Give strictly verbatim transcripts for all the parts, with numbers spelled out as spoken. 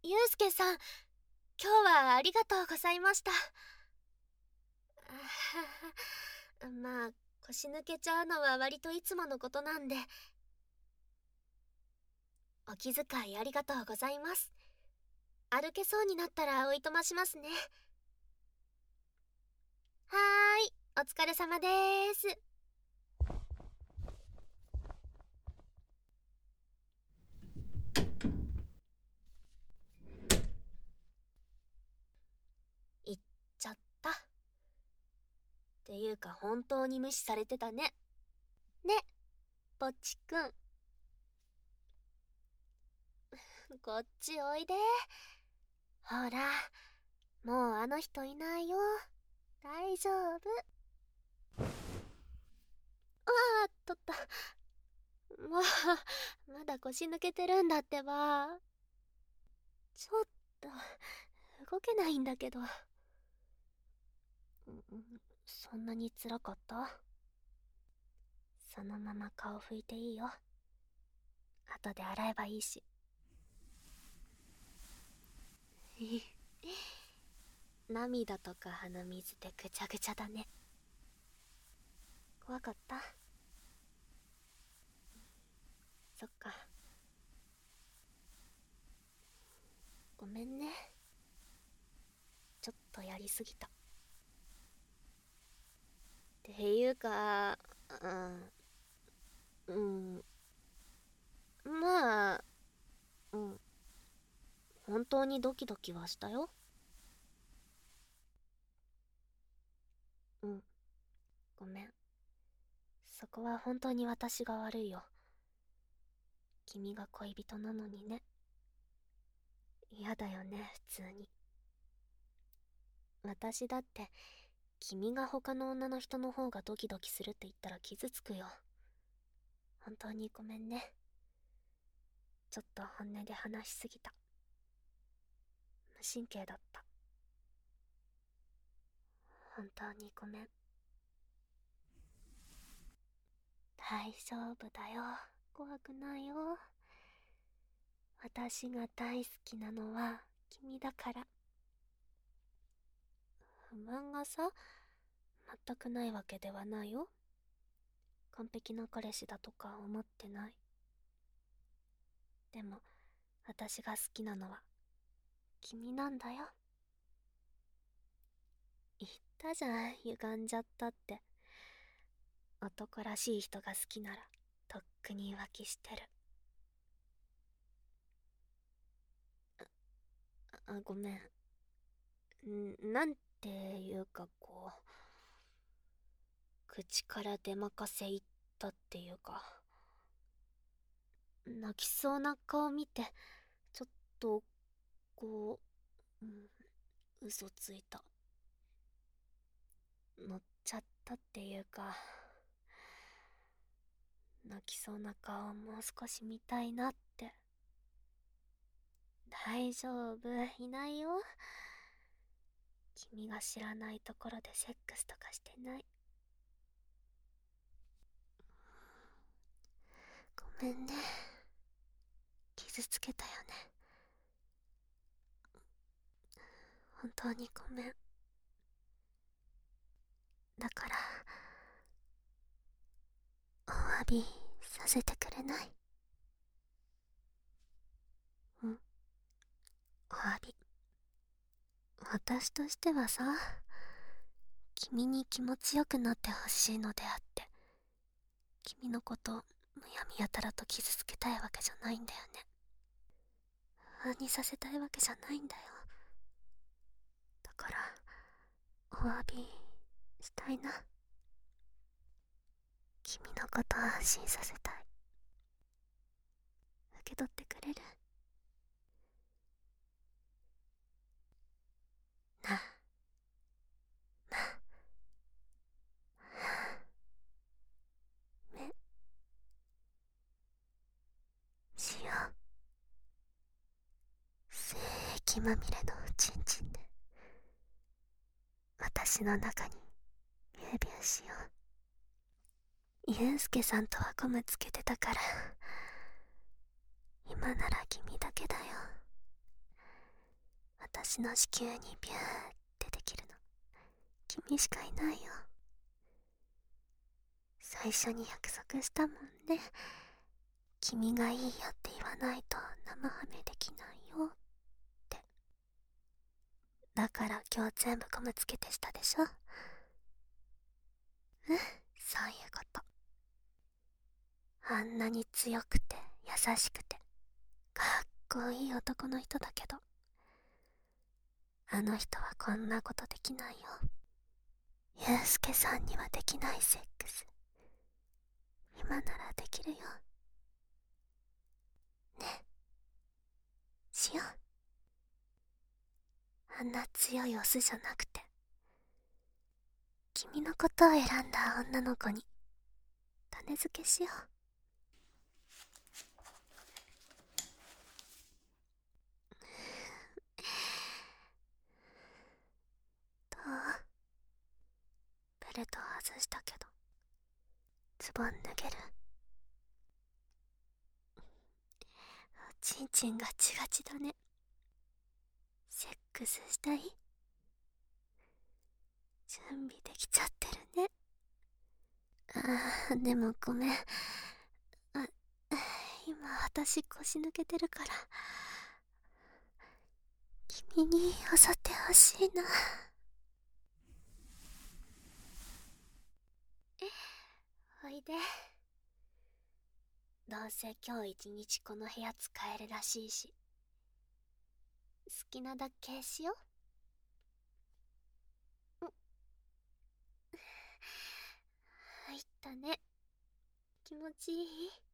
ゆうすけさん、今日はありがとうございました。まあ、腰抜けちゃうのは割といつものことなんで。お気遣いありがとうございます。歩けそうになったらおいとましますね。はーい、お疲れ様でーす。行っちゃった。っていうか本当に無視されてたね。ね、ポチくん。こっちおいで。ほら、もうあの人いないよ。大丈夫。ああ、とった。もう、まだ腰抜けてるんだってば。ちょっと、動けないんだけど。そんなに辛かった？そのまま顔拭いていいよ。後で洗えばいいし。涙とか鼻水でぐちゃぐちゃだね。怖かった？そっか。ごめんね。ちょっとやりすぎた。っていうか、うん、うん、まあ、うん、本当にドキドキはしたよ。うん、ごめん。そこは本当に私が悪いよ。君が恋人なのにね。嫌だよね、普通に。私だって、君が他の女の人の方がドキドキするって言ったら傷つくよ。本当にごめんね。ちょっと本音で話しすぎた。無神経だった。本当にごめん。大丈夫だよ。怖くないよ。私が大好きなのは君だから。不満がさ、全くないわけではないよ。完璧な彼氏だとか思ってない。でも、私が好きなのは君なんだよ。言ったじゃん、歪んじゃったって。男らしい人が好きならとっくに浮気してる。あ、あごめん。んなんていうかこう、口から出まかせ言ったっていうか、泣きそうな顔見てちょっとこう、うん、嘘ついた。乗っちゃったっていうか、泣きそうな顔もう少し見たいなって。大丈夫、いないよ。君が知らないところでセックスとかしてない。ごめんね。傷つけたよね。本当にごめん。だから、お詫びさせてくれない？うん、お詫び。私としてはさ、君に気持ちよくなってほしいのであって、君のことむやみやたらと傷つけたいわけじゃないんだよね。不安にさせたいわけじゃないんだよ。だから、お詫びしたいな。君のこと安心させたい。受け取ってくれる？なあ、まあ、目しよう。精液まみれのおちんちんで私の中にビュービューしよう。ゆうすけさんとはゴムつけてたから、今なら君だけだよ。 私の子宮にビューってできるの君しかいないよ。最初に約束したもんね。君がいいよって言わないと生ハメできないよって。だから今日全部ゴムつけてしたでしょ。うん、そういうこと。あんなに強くて優しくてかっこいい男の人だけど、あの人はこんなことできないよ。ユウスケさんにはできないセックス今ならできるよ。ね、しよう。あんな強いオスじゃなくて君のことを選んだ女の子に種付けしよう。どう？ベルト外したけどズボン脱げる？チンチンガチガチだね。セックスしたい？準備できちゃってるね。あー、でもごめん。あ、今私腰抜けてるから君に襲ってほしいな。おいで。どうせ今日一日この部屋使えるらしいし、好きなだけしよう。入ったね。気持ちいい？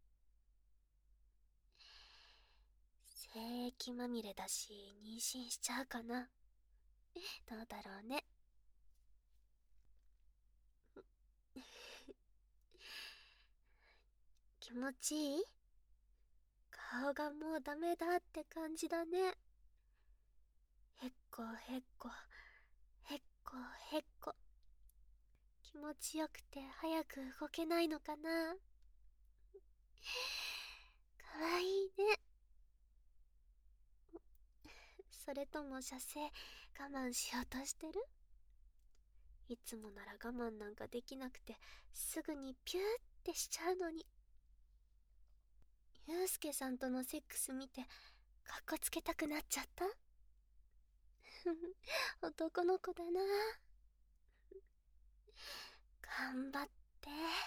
精液まみれだし妊娠しちゃうかな。どうだろうね。気持ちいい？顔がもうダメだって感じだね。へっこへっこへっこへっこ。気持ちよくて早く動けないのかな。かわいいね。それとも射精我慢しようとしてる？いつもなら我慢なんかできなくてすぐにピューってしちゃうのに。ユウスケさんとのセックス見てカッコつけたくなっちゃった？男の子だな。頑張って。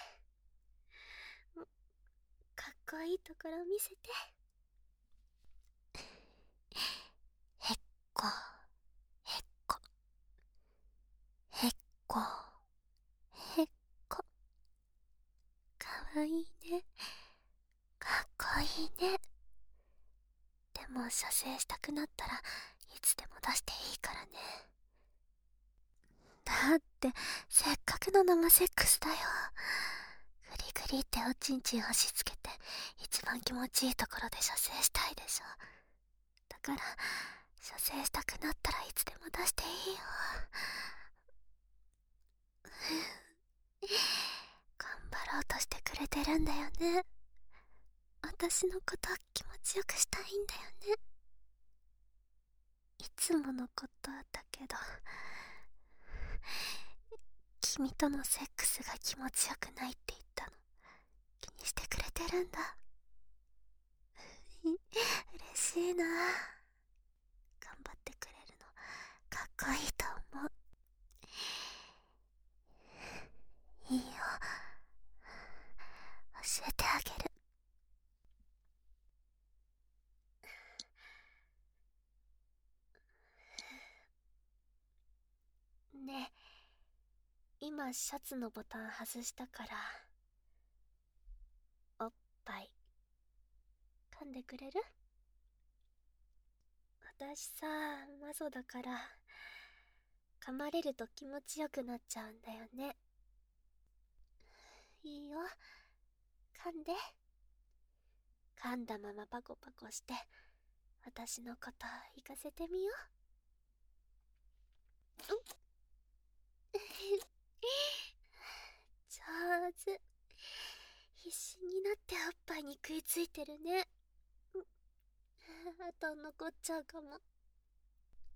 かっこいいところ見せて。へっこへっこへっこへっこ。かわいいね。かっこいいね。でも射精したくなったらいつでも出していいからね。だってせっかくの生セックスだよ。グリグリっておちんちん押し付けて一番気持ちいいところで射精したいでしょ。だから射精したくなったらいつでも出していいよ。頑張ろうとしてくれてるんだよね。私のこと気持ちよくしたいんだよね。いつものことだけど君とのセックスが気持ちよくないって言ったの気にしてくれてるんだ。嬉しいな。頑張ってくれるのかっこいいと思う。いいよ、教えてあげる。ねえ、今シャツのボタン外したからおっぱい噛んでくれる？私さ、マゾだから噛まれると気持ちよくなっちゃうんだよね。いいよ、噛んで。噛んだままパコパコして私のこと行かせてみよう。うん上手。必死になっておっぱいに食いついてるね。あと残っちゃうかも。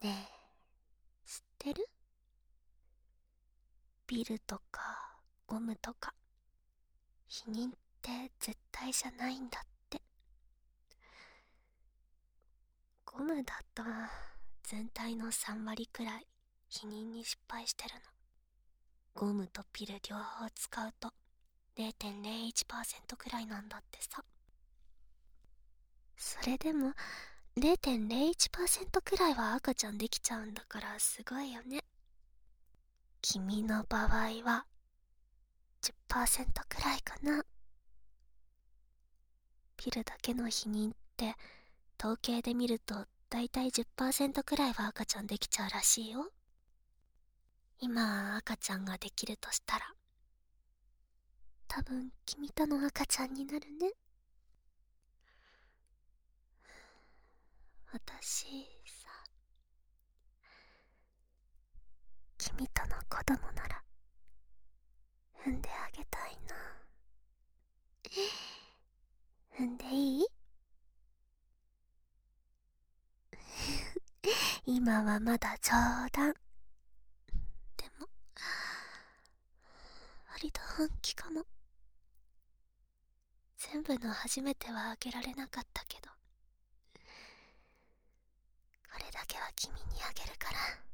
ねえ、知ってる？ビルとかゴムとか避妊って絶対じゃないんだって。ゴムだと全体のさん割くらい避妊に失敗してるの。ゴムとピル両方使うと れいてんれいいちパーセント くらいなんだってさ。それでも れいてんれいいちパーセント くらいは赤ちゃんできちゃうんだからすごいよね。君の場合は じゅっパーセント くらいかな。ピルだけの避妊って統計で見るとだいたい じゅっパーセント くらいは赤ちゃんできちゃうらしいよ。今赤ちゃんができるとしたら多分君との赤ちゃんになるね。私さ、君との子供なら産んであげたいな。産んでいい？今はまだ冗談。でも割と本気かも。全部の初めてはあげられなかったけど、これだけは君にあげるから